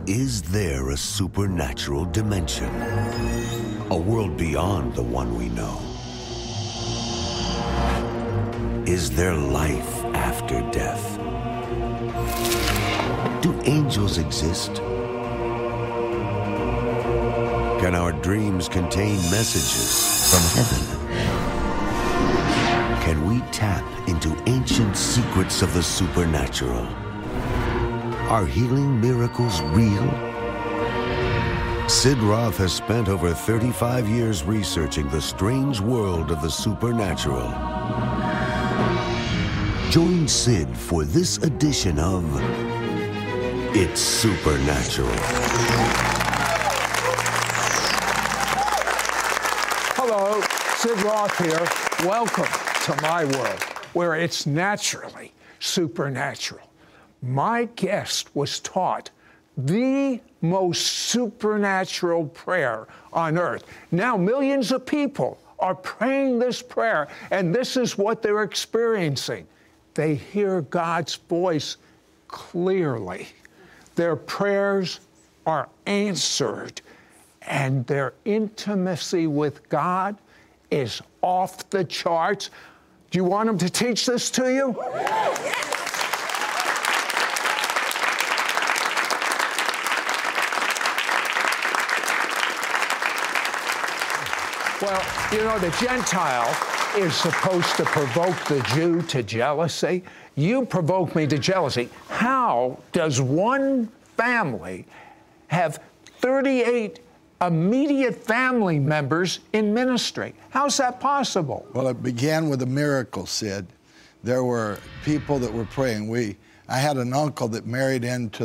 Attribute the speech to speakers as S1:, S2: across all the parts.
S1: Is there a supernatural dimension? A world beyond the one we know? Is there life after death? Do angels exist? Can our dreams contain messages from heaven? Can we tap into ancient secrets of the supernatural? Are healing miracles real? Sid Roth has spent over 35 years researching the strange world of the supernatural. Join Sid for this edition of It's Supernatural.
S2: Hello, Sid Roth here. Welcome to my world, where it's naturally supernatural. My guest was taught the most supernatural prayer on earth. Now, millions of people are praying this prayer, and this is what they're experiencing. They hear God's voice clearly. Their prayers are answered, and their intimacy with God is off the charts. Do you want him to teach this to you? Well, you know, the Gentile is supposed to provoke the Jew to jealousy. You provoke me to jealousy. How does one family have 38 immediate family members in ministry? How's that possible?
S3: Well, it began with a miracle, Sid. There were people that were praying. I had an uncle that married into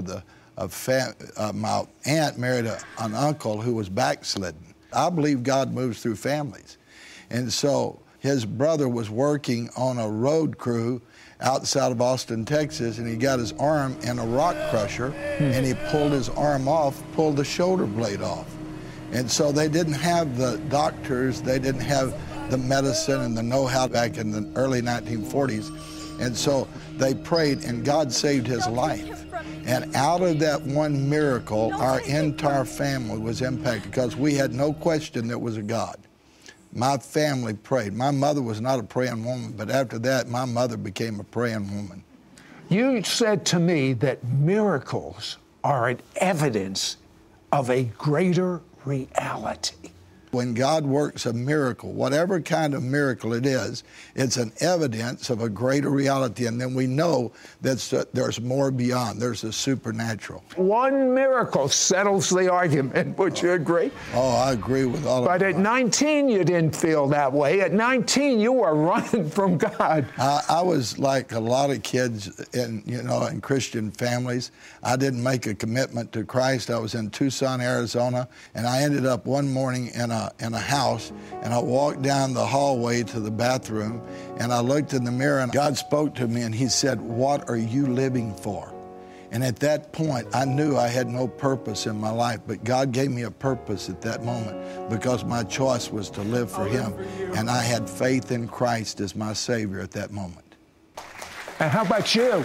S3: my aunt married an uncle who was backslidden. I believe God moves through families. And so his brother was working on a road crew outside of Austin, Texas, and he got his arm in a rock crusher, and he pulled his arm off, pulled the shoulder blade off. And so they didn't have the doctors, they didn't have the medicine and the know-how back in the early 1940s. And so they prayed, and God saved his life. And out of that one miracle, our entire family was impacted because we had no question there was a God. My family prayed. My mother was not a praying woman, but after that, my mother became a praying woman.
S2: You said to me that miracles are an evidence of a greater reality.
S3: When God works a miracle, whatever kind of miracle it is, it's an evidence of a greater reality. And then we know that there's more beyond. There's a supernatural.
S2: One miracle settles the argument. Would you agree?
S3: Oh, I agree with all of that.
S2: But at 19, you didn't feel that way. At 19, you were running from God.
S3: I was like a lot of kids in Christian families. I didn't make a commitment to Christ. I was in Tucson, Arizona, and I ended up one morning in a house, and I walked down the hallway to the bathroom, and I looked in the mirror, and God spoke to me, and he said, "What are you living for?" And at that point, I knew I had no purpose in my life, but God gave me a purpose at that moment because my choice was to live for him, and I had faith in Christ as my Savior at that moment.
S2: And how about you?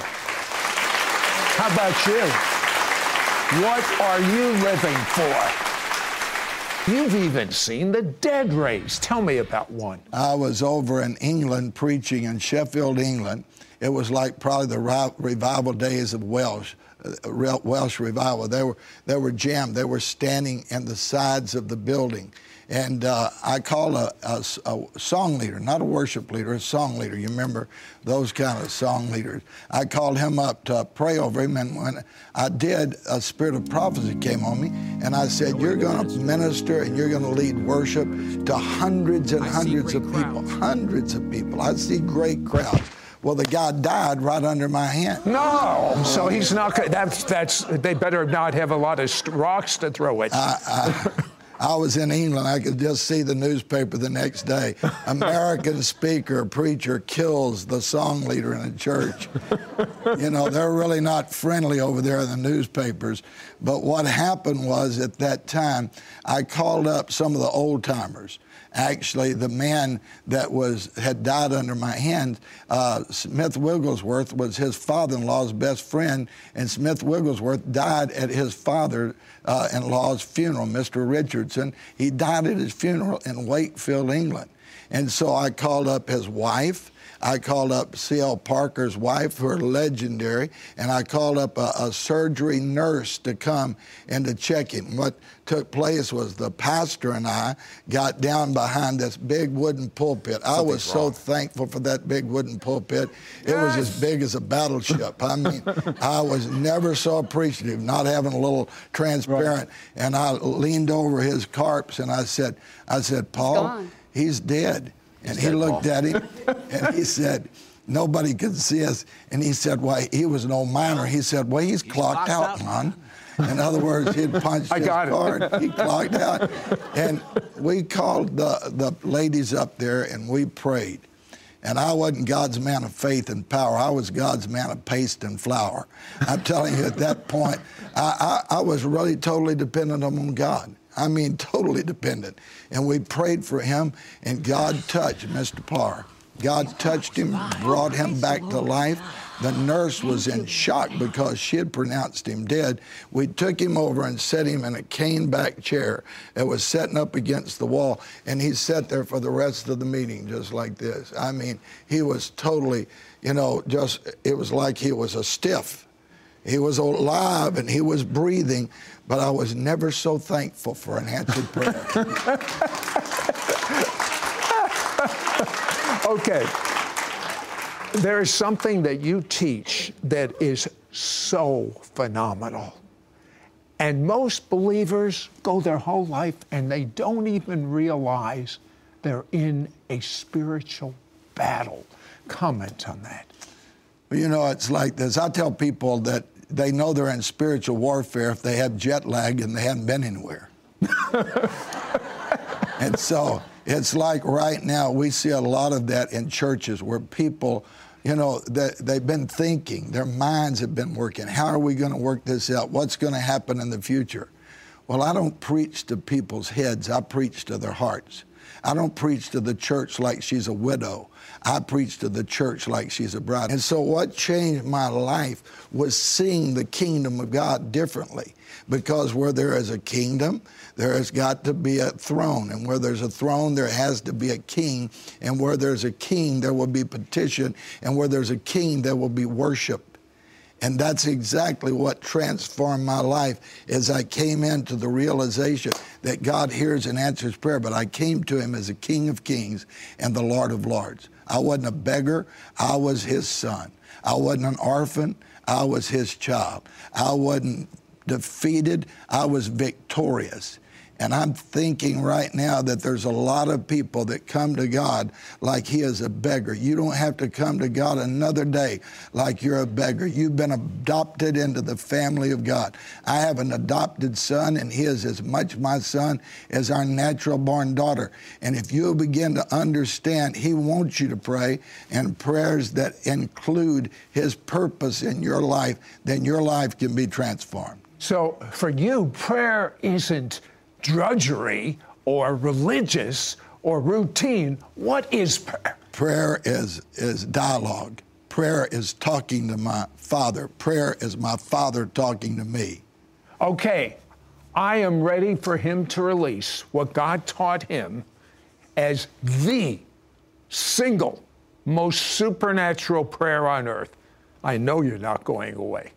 S2: How about you? What are you living for? You've even seen the dead raised. Tell me about one.
S3: I was over in England preaching in Sheffield, England. It was like probably the revival days of Welsh revival. They were jammed. They were standing in the sides of the building. And I called a song leader, not a worship leader, a song leader. You remember those kind of song leaders. I called him up to pray over him, and when I did, a spirit of prophecy came on me, and I said, "You're going to minister and you're going to lead worship to hundreds and hundreds of people, hundreds of people. I see great crowds." Well, the guy died right under my hand.
S2: No, so he's not. That's. They better not have a lot of rocks to throw at.
S3: I was in England. I could just see the newspaper the next day. American speaker, preacher kills the song leader in a church. You know, they're really not friendly over there in the newspapers. But what happened was, at that time, I called up some of the old timers. Actually, the man that had died under my hand, Smith Wigglesworth, was his father-in-law's best friend, and Smith Wigglesworth died at his father-in-law's funeral, Mr. Richardson. He died at his funeral in Wakefield, England. And so I called up his wife. I called up C.L. Parker's wife, who are legendary, and I called up a surgery nurse to come and to check him. What took place was the pastor and I got down behind this big wooden pulpit. I was so thankful for that big wooden pulpit. It was as big as a battleship. I mean, I was never so appreciative, not having a little transparent. Right. And I leaned over his corpse and I said, Paul, he's dead. And he looked at him, and he said, nobody could see us. And he said, why, he was no miner. He said, well, he's clocked out, man. In other words, he'd punched his card. He clocked out. And we called the ladies up there, and we prayed. And I wasn't God's man of faith and power. I was God's man of paste and flour. I'm telling you, at that point, I was really totally dependent on God. I mean, totally dependent. And we prayed for him, and God touched Mr. Parr. God touched him, brought him back to life. The nurse was in shock because she had pronounced him dead. We took him over and set him in a cane-back chair. It was setting up against the wall, and he sat there for the rest of the meeting just like this. I mean, he was totally, you know, it was like he was a stiff. He was alive and he was breathing, but I was never so thankful for an answered prayer.
S2: Okay. There is something that you teach that is so phenomenal. And most believers go their whole life and they don't even realize they're in a spiritual battle. Comment on that.
S3: Well, you know, it's like this. I tell people that they know they're in spiritual warfare if they have jet lag and they haven't been anywhere. And so it's like right now we see a lot of that in churches where people, you know, they've been thinking, their minds have been working. How are we going to work this out? What's going to happen in the future? Well, I don't preach to people's heads. I preach to their hearts. I don't preach to the church like she's a widow. I preach to the church like she's a bride. And so what changed my life was seeing the kingdom of God differently. Because where there is a kingdom, there has got to be a throne. And where there's a throne, there has to be a king. And where there's a king, there will be petition. And where there's a king, there will be worship. And that's exactly what transformed my life as I came into the realization that God hears and answers prayer, but I came to him as a King of Kings and the Lord of Lords. I wasn't a beggar. I was his son. I wasn't an orphan. I was his child. I wasn't defeated. I was victorious. And I'm thinking right now that there's a lot of people that come to God like he is a beggar. You don't have to come to God another day like you're a beggar. You've been adopted into the family of God. I have an adopted son, and he is as much my son as our natural-born daughter. And if you begin to understand, he wants you to pray, and prayers that include his purpose in your life, then your life can be transformed.
S2: So for you, prayer isn't drudgery or religious or routine. What is prayer?
S3: Prayer is dialogue. Prayer is talking to my Father. Prayer is my Father talking to me.
S2: Okay, I am ready for him to release what God taught him as the single most supernatural prayer on earth. I know you're not going away.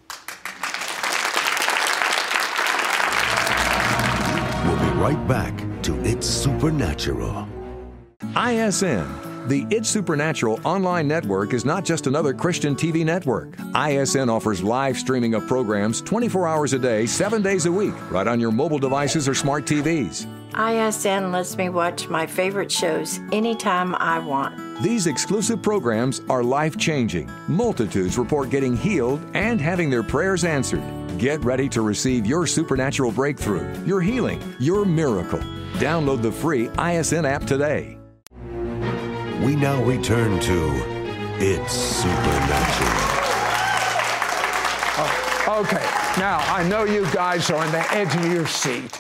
S1: We'll be right back to It's Supernatural.
S4: ISN, the It's Supernatural online network, is not just another Christian TV network. ISN offers live streaming of programs 24 hours a day, 7 days a week, right on your mobile devices or smart TVs.
S5: ISN lets me watch my favorite shows anytime I want.
S4: These exclusive programs are life-changing. Multitudes report getting healed and having their prayers answered. Get ready to receive your supernatural breakthrough, your healing, your miracle. Download the free ISN app today.
S1: We now return to It's Supernatural.
S2: Okay, now I know you guys are on the edge of your seat.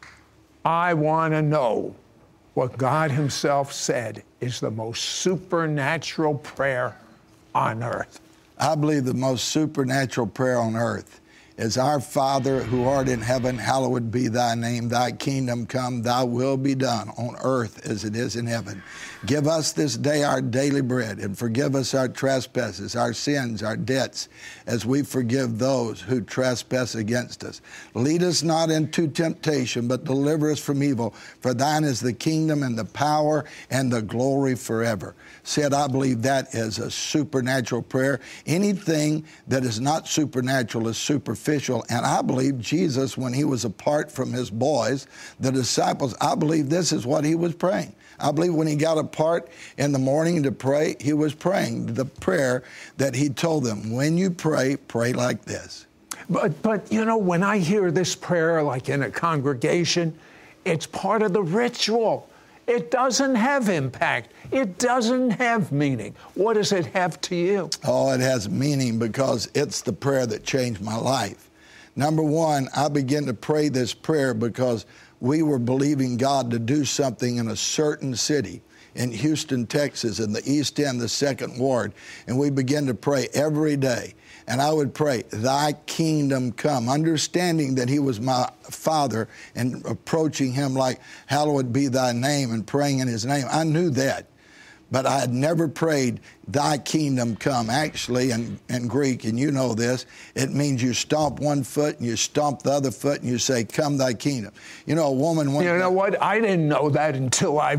S2: I want to know what God Himself said is the most supernatural prayer on earth.
S3: I believe the most supernatural prayer on earth is, Our Father who art in heaven, hallowed be thy name. Thy kingdom come, thy will be done on earth as it is in heaven. Give us this day our daily bread, and forgive us our trespasses, our sins, our debts, as we forgive those who trespass against us. Lead us not into temptation, but deliver us from evil. For thine is the kingdom and the power and the glory forever. Said, I believe that is a supernatural prayer. Anything that is not supernatural is superficial. And I believe Jesus, when he was apart from his boys, the disciples, I believe this is what he was praying. I believe when he got apart in the morning to pray, he was praying the prayer that he told them. When you pray, pray like this.
S2: But you know, when I hear this prayer, like in a congregation, it's part of the ritual. It doesn't have impact. It doesn't have meaning. What does it have to you?
S3: Oh, it has meaning because it's the prayer that changed my life. Number one, I began to pray this prayer because we were believing God to do something in a certain city in Houston, Texas, in the East End, the 2nd Ward. And we began to pray every day. And I would pray, thy kingdom come, understanding that he was my father and approaching him like, hallowed be thy name, and praying in his name. I knew that. But I had never prayed, thy kingdom come. Actually, in Greek, and you know this, it means you stomp one foot and you stomp the other foot and you say, come thy kingdom. You know, a woman...
S2: You know what? I didn't know that until I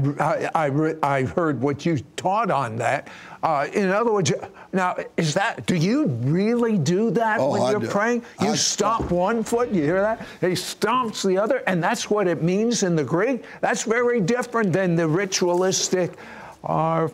S2: heard what you taught on that. In other words, now, do you really do that when you're praying? You stomp one foot, you hear that? He stomps the other, and that's what it means in the Greek? That's very different than the ritualistic... Our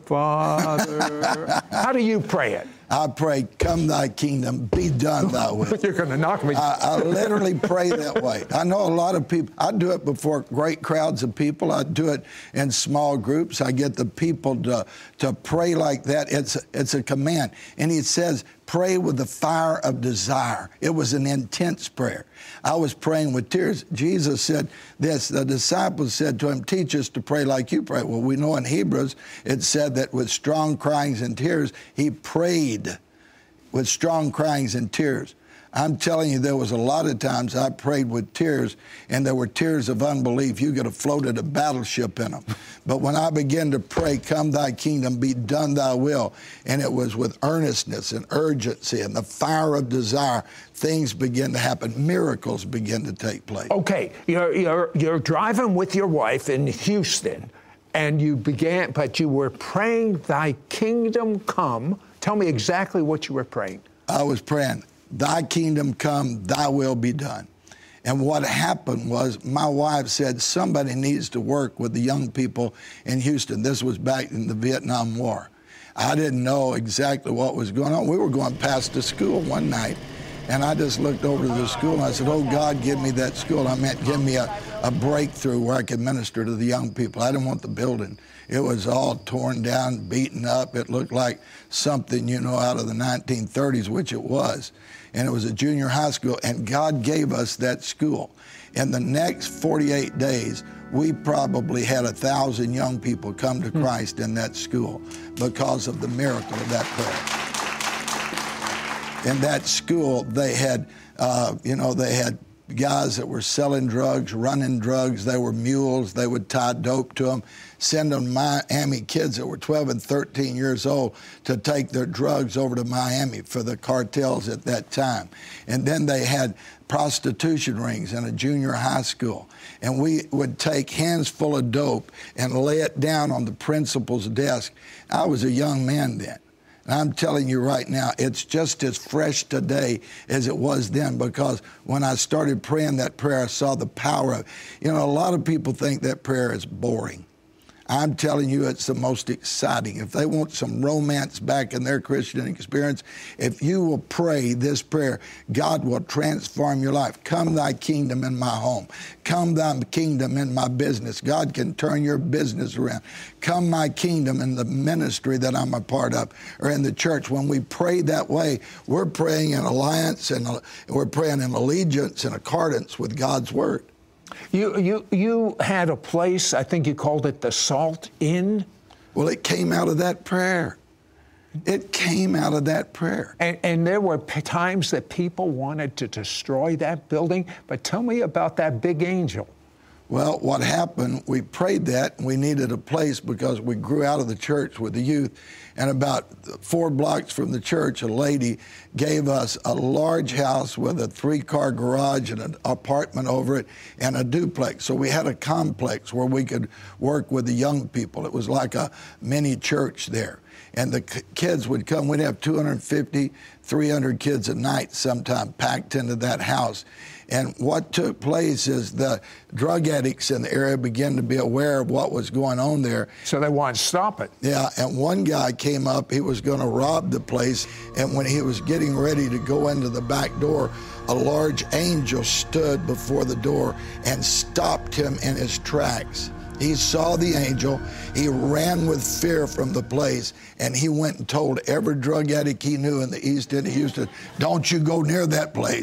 S2: Father. How do you pray it?
S3: I pray, come thy kingdom, be done thy will.
S2: You're going to knock me.
S3: I literally pray that way. I know a lot of people, I do it before great crowds of people. I do it in small groups. I get the people to pray like that. It's a command. And he says, pray with the fire of desire. It was an intense prayer. I was praying with tears. Jesus said this, the disciples said to him, teach us to pray like you pray. Well, we know in Hebrews, it said that with strong cryings and tears, he prayed with strong cryings and tears. I'm telling you, there was a lot of times I prayed with tears, and there were tears of unbelief. You could have floated a battleship in them. But when I began to pray, come thy kingdom, be done thy will, and it was with earnestness and urgency and the fire of desire, things begin to happen. Miracles begin to take place.
S2: Okay, you're driving with your wife in Houston, and you were praying, thy kingdom come. Tell me exactly what you were praying.
S3: I was praying, thy kingdom come, thy will be done. And what happened was my wife said, somebody needs to work with the young people in Houston. This was back in the Vietnam War. I didn't know exactly what was going on. We were going past the school one night, and I just looked over to the school, and I said, oh, God, give me that school. I meant give me a breakthrough where I could minister to the young people. I didn't want the building. It was all torn down, beaten up. It looked like something, out of the 1930s, which it was. And it was a junior high school, and God gave us that school. In the next 48 days, we probably had 1,000 young people come to Christ in that school because of the miracle of that prayer. In that school, they had, they had guys that were selling drugs, running drugs. They were mules. They would tie dope to them, send them Miami kids that were 12 and 13 years old to take their drugs over to Miami for the cartels at that time. And then they had prostitution rings in a junior high school. And we would take hands full of dope and lay it down on the principal's desk. I was a young man then. And I'm telling you right now, it's just as fresh today as it was then, because when I started praying that prayer, I saw the power of it. You know, a lot of people think that prayer is boring. I'm telling you, it's the most exciting. If they want some romance back in their Christian experience, if you will pray this prayer, God will transform your life. Come thy kingdom in my home. Come thy kingdom in my business. God can turn your business around. Come my kingdom in the ministry that I'm a part of, or in the church. When we pray that way, we're praying in alliance, and we're praying in allegiance and accordance with God's word.
S2: You had a place, I think you called it the Salt Inn?
S3: Well, it came out of that prayer. It came out of that prayer.
S2: And there were times that people wanted to destroy that building, but tell me about that big angel.
S3: Well, what happened, we prayed that, and we needed a place because we grew out of the church with the youth. And about 4 blocks from the church, a lady gave us a large house with a 3-car garage and an apartment over it and a duplex. So we had a complex where we could work with the young people. It was like a mini church there. And the kids would come. We'd have 250, 300 kids a night sometime packed into that house. And what took place is the drug addicts in the area began to be aware of what was going on there.
S2: So they wanted to stop it.
S3: Yeah, and one guy came up, he was going to rob the place, and when he was getting ready to go into the back door, a large angel stood before the door and stopped him in his tracks. He saw the angel, he ran with fear from the place, and he went and told every drug addict he knew in the East End of Houston, don't you go near that place.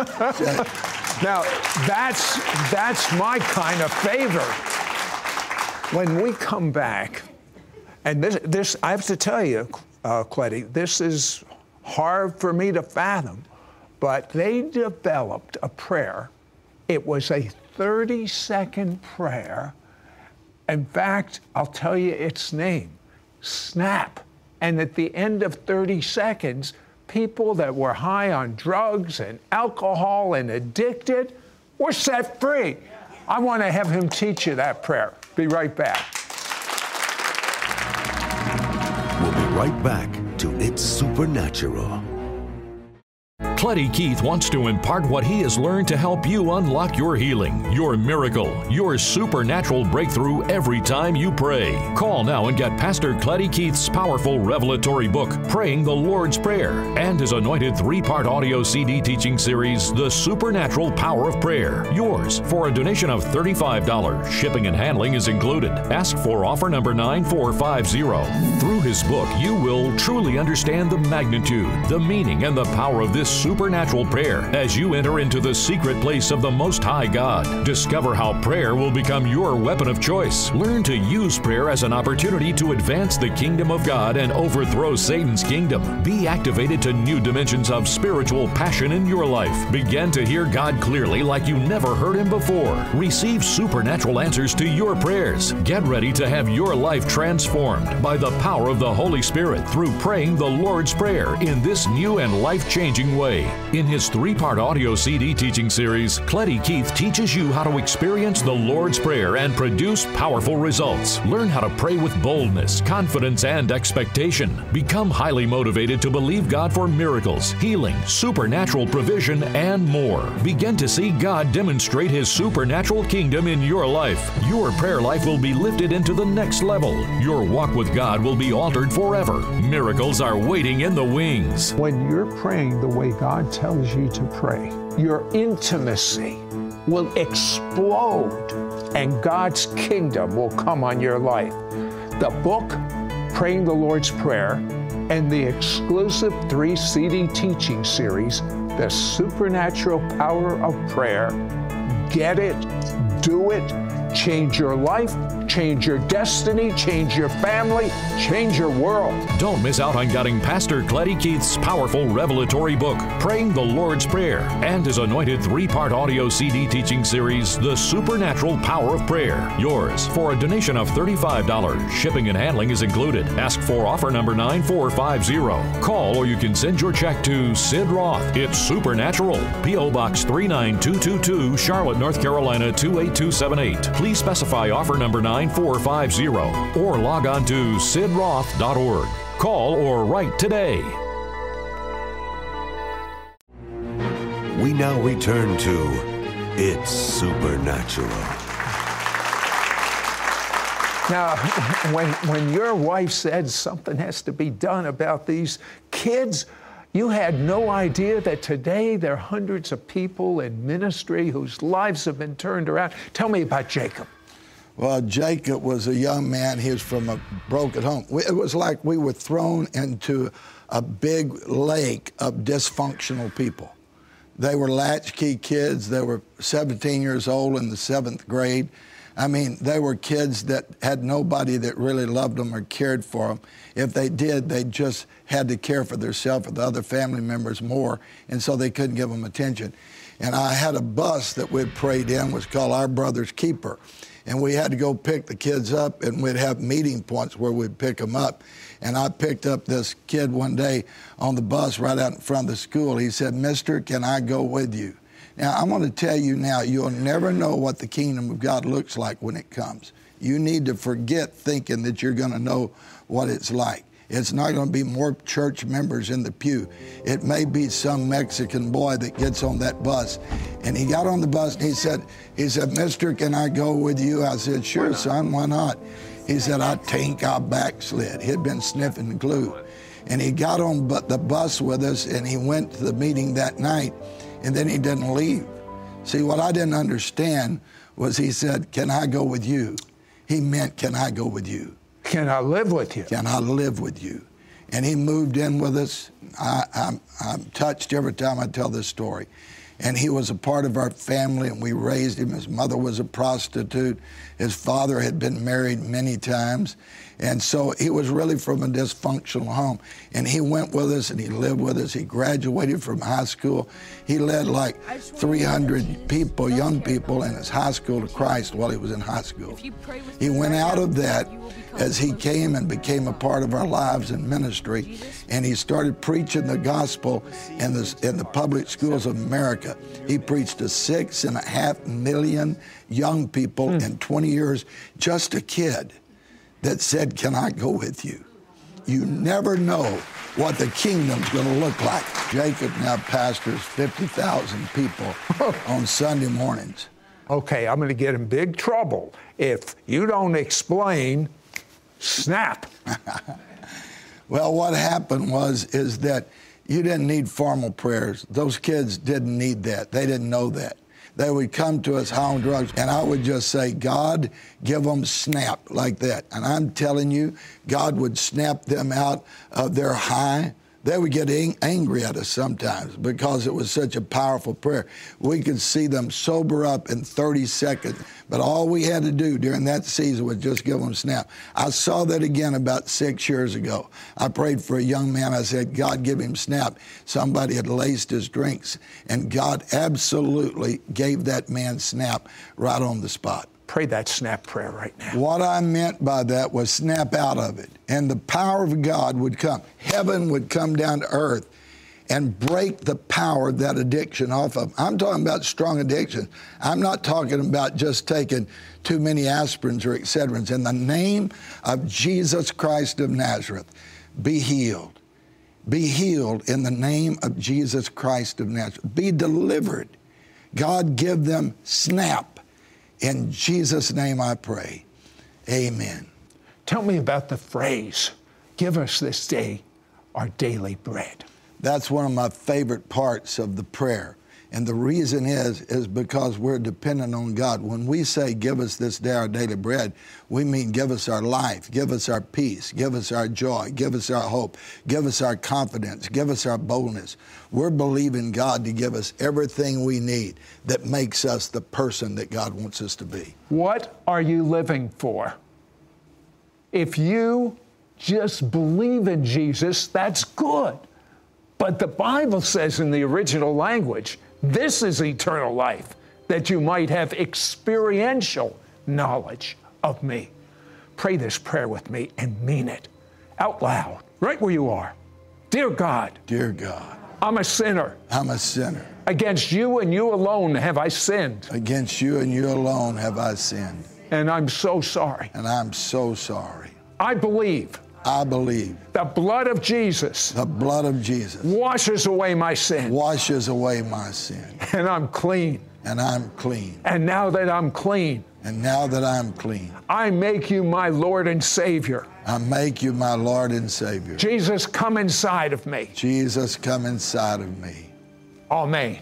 S2: Now, that's my kind of favor. When we come back, and this I have to tell you, Cletty, this is hard for me to fathom, but they developed a prayer. It was a 30-second prayer. In fact, I'll tell you its name, SNAP. And at the end of 30 seconds, people that were high on drugs and alcohol and addicted were set free. I want to have him teach you that prayer. Be right back.
S1: We'll be right back to It's Supernatural.
S6: Cletty Keith wants to impart what he has learned to help you unlock your healing, your miracle, your supernatural breakthrough every time you pray. Call now and get Pastor Cletty Keith's powerful revelatory book, Praying the Lord's Prayer, and his anointed 3-part audio CD teaching series, The Supernatural Power of Prayer. Yours for a donation of $35. Shipping and handling is included. Ask for offer number 9450. Through his book, you will truly understand the magnitude, the meaning, and the power of this supernatural prayer as you enter into the secret place of the Most High God. Discover how prayer will become your weapon of choice. Learn to use prayer as an opportunity to advance the kingdom of God and overthrow Satan's kingdom. Be activated to new dimensions of spiritual passion in your life. Begin to hear God clearly like you never heard Him before. Receive supernatural answers to your prayers. Get ready to have your life transformed by the power of the Holy Spirit through praying the Lord's Prayer in this new and life-changing way. In his 3-part audio CD teaching series, Cletty Keith teaches you how to experience the Lord's Prayer and produce powerful results. Learn how to pray with boldness, confidence, and expectation. Become highly motivated to believe God for miracles, healing, supernatural provision, and more. Begin to see God demonstrate His supernatural kingdom in your life. Your prayer life will be lifted into the next level. Your walk with God will be altered forever. Miracles are waiting in the wings.
S2: When you're praying the way God tells you to pray, your intimacy will explode and God's kingdom will come on your life. The book, Praying the Lord's Prayer, and the exclusive 3 CD teaching series, The Supernatural Power of Prayer. Get it, do it, change your life, change your destiny, change your family, change your world.
S6: Don't miss out on getting Pastor Cletty Keith's powerful revelatory book, Praying the Lord's Prayer, and his anointed 3-part audio CD teaching series, The Supernatural Power of Prayer. Yours for a donation of $35. Shipping and handling is included. Ask for offer number 9450. Call or you can send your check to Sid Roth. It's Supernatural. P.O. Box 39222, Charlotte, North Carolina 28278. Please specify offer number 9450 or log on to sidroth.org. Call or write today.
S1: We now return to It's Supernatural.
S2: Now, when your wife said something has to be done about these kids, you had no idea that today there are hundreds of people in ministry whose lives have been turned around. Tell me about Jacob.
S3: Well, Jacob was a young man. He was from a broken home. It was like we were thrown into a big lake of dysfunctional people. They were latchkey kids. They were 17 years old in the 7th grade. I mean, they were kids that had nobody that really loved them or cared for them. If they did, they just had to care for themselves or the other family members more, and so they couldn't give them attention. And I had a bus that we'd prayed in, was called Our Brother's Keeper. And we had to go pick the kids up, and we'd have meeting points where we'd pick them up. And I picked up this kid one day on the bus right out in front of the school. He said, "Mister, can I go with you?" Now, I'm going to tell you now, you'll never know what the kingdom of God looks like when it comes. You need to forget thinking that you're going to know what it's like. It's not going to be more church members in the pew. It may be some Mexican boy that gets on that bus. And he got on the bus and he said, "Mister, can I go with you?" I said, "Sure, son, why not?" He said, "I think I backslid." He'd been sniffing glue. And he got on the bus with us, and he went to the meeting that night, and then he didn't leave. See, what I didn't understand was he said, "Can I go with you?" He meant, "Can I go with you?
S2: Can I live with you?
S3: Can I live with you?" And he moved in with us. I'm touched every time I tell this story. And he was a part of our family, and we raised him. His mother was a prostitute. His father had been married many times. And so he was really from a dysfunctional home. And he went with us, and he lived with us. He graduated from high school. He led like 300 people, young people in his high school to Christ while he was in high school. He went out of that as he came and became a part of our lives in ministry, and he started preaching the gospel in the public schools of America. He preached to 6.5 million young people in 20 years, just a kid that said, "Can I go with you?" You never know what the kingdom's going to look like. Jacob now pastors 50,000 people on Sunday mornings.
S2: Okay, I'm going to get in big trouble if you don't explain SNAP.
S3: Well, what happened is that you didn't need formal prayers. Those kids didn't need that. They didn't know that. They would come to us high on drugs, and I would just say, "God, give them SNAP," like that. And I'm telling you, God would snap them out of their high. They would get angry at us sometimes because it was such a powerful prayer. We could see them sober up in 30 seconds, but all we had to do during that season was just give them SNAP. I saw that again about 6 years ago. I prayed for a young man. I said, "God, give him SNAP." Somebody had laced his drinks, and God absolutely gave that man SNAP right on the spot.
S2: Pray that SNAP prayer right now.
S3: What I meant by that was snap out of it. And the power of God would come. Heaven would come down to earth and break the power of that addiction off of them. I'm talking about strong addiction. I'm not talking about just taking too many aspirins or Excedrins. In the name of Jesus Christ of Nazareth, be healed. Be healed in the name of Jesus Christ of Nazareth. Be delivered. God, give them SNAP. In Jesus' name I pray. Amen.
S2: Tell me about the phrase, "Give us this day our daily bread."
S3: That's one of my favorite parts of the prayer. And the reason is because we're dependent on God. When we say, "Give us this day our daily bread," we mean give us our life, give us our peace, give us our joy, give us our hope, give us our confidence, give us our boldness. We're believing God to give us everything we need that makes us the person that God wants us to be.
S2: What are you living for? If you just believe in Jesus, that's good. But the Bible says in the original language, this is eternal life, that you might have experiential knowledge of me. Pray this prayer with me and mean it out loud, right where you are. Dear God.
S3: Dear God.
S2: I'm a sinner.
S3: I'm a sinner.
S2: Against you and you alone have I sinned.
S3: Against you and you alone have I sinned.
S2: And I'm so sorry.
S3: And I'm so sorry.
S2: I believe.
S3: I believe
S2: the blood of Jesus,
S3: the blood of Jesus
S2: washes away my sin.
S3: Washes away my sin.
S2: And I'm clean.
S3: And I'm clean.
S2: And now that I'm clean,
S3: I
S2: make you my Lord and Savior.
S3: I make you my Lord and Savior.
S2: Jesus, come inside of me.
S3: Jesus, come inside of me.
S2: Amen.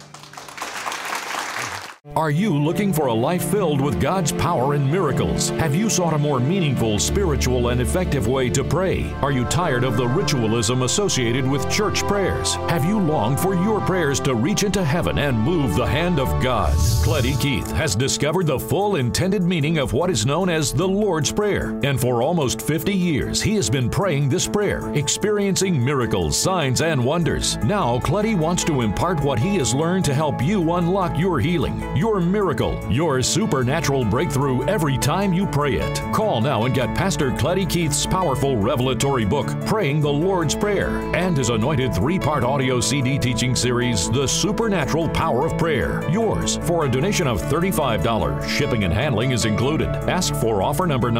S6: Are you looking for a life filled with God's power and miracles? Have you sought a more meaningful, spiritual, and effective way to pray? Are you tired of the ritualism associated with church prayers? Have you longed for your prayers to reach into heaven and move the hand of God? Cleddy Keith has discovered the full intended meaning of what is known as the Lord's Prayer, and for almost 50 years he has been praying this prayer, experiencing miracles, signs, and wonders. Now Cleddy wants to impart what he has learned to help you unlock your healing, your miracle, your supernatural breakthrough every time you pray it. Call now and get Pastor Cleddy Keith's powerful revelatory book, Praying the Lord's Prayer, and his anointed 3-part audio CD teaching series, The Supernatural Power of Prayer. Yours for a donation of $35. Shipping and handling is included. Ask for offer number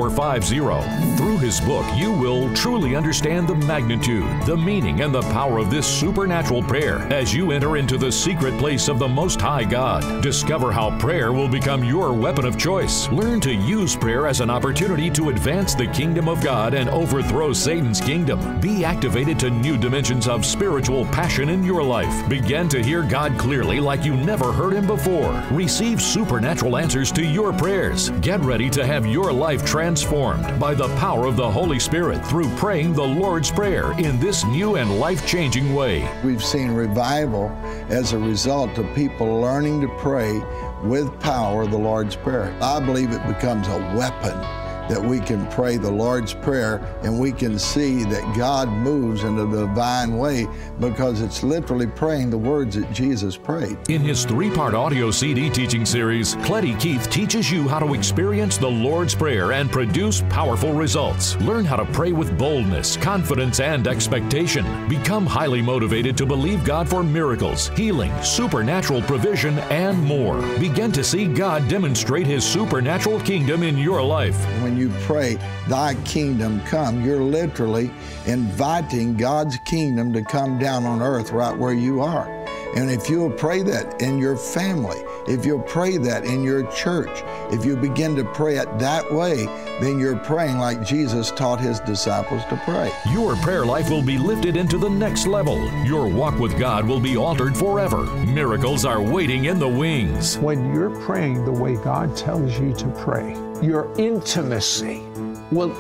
S6: 9450. Through his book, you will truly understand the magnitude, the meaning, and the power of this supernatural prayer as you enter into the secret place of the Most High God. Discover how prayer will become your weapon of choice. Learn to use prayer as an opportunity to advance the kingdom of God and overthrow Satan's kingdom. Be activated to new dimensions of spiritual passion in your life. Begin to hear God clearly like you never heard Him before. Receive supernatural answers to your prayers. Get ready to have your life transformed by the power of the Holy Spirit through praying the Lord's Prayer in this new and life-changing way.
S3: We've seen revival as a result of people learning to pray with power the Lord's Prayer. I believe it becomes a weapon that we can pray the Lord's Prayer and we can see that God moves in a divine way because it's literally praying the words that Jesus prayed.
S6: In his 3-part audio CD teaching series, Cleddy Keith teaches you how to experience the Lord's Prayer and produce powerful results. Learn how to pray with boldness, confidence, and expectation. Become highly motivated to believe God for miracles, healing, supernatural provision, and more. Begin to see God demonstrate His supernatural kingdom in your life.
S3: When you pray, thy kingdom come, you're literally inviting God's kingdom to come down on earth right where you are. And if you'll pray that in your family, if you'll pray that in your church, if you begin to pray it that way, then you're praying like Jesus taught His disciples to pray.
S6: Your prayer life will be lifted into the next level. Your walk with God will be altered forever. Miracles are waiting in the wings.
S2: When you're praying the way God tells you to pray, your intimacy will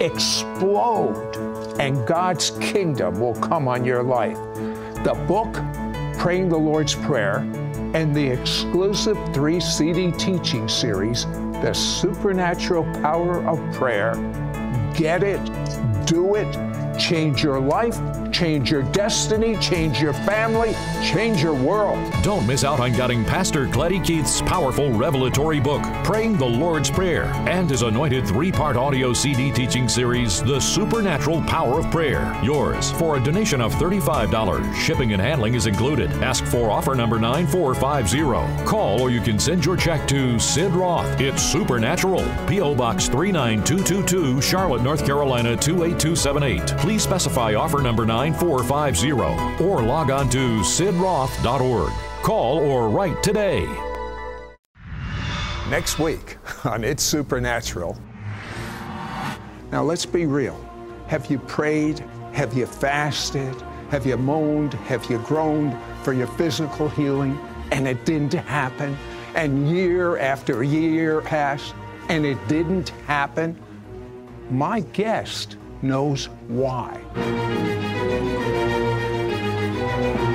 S2: explode and God's kingdom will come on your life. The book, Praying the Lord's Prayer, and the exclusive 3 CD teaching series, The Supernatural Power of Prayer. Get it, do it, change your life, change your destiny, change your family, change your world.
S6: Don't miss out on getting Pastor Cleddy Keith's powerful revelatory book, Praying the Lord's Prayer, and his anointed 3-part audio CD teaching series, The Supernatural Power of Prayer. Yours for a donation of $35. Shipping and handling is included. Ask for offer number 9450. Call or you can send your check to Sid Roth. It's Supernatural. P.O. Box 39222, Charlotte, North Carolina 28278. Please specify offer number 9450 or log on to sidroth.org. Call or write today.
S2: Next week on It's Supernatural. Now let's be real. Have you prayed? Have you fasted? Have you moaned? Have you groaned for your physical healing and it didn't happen? And year after year passed and it didn't happen? My guest knows why.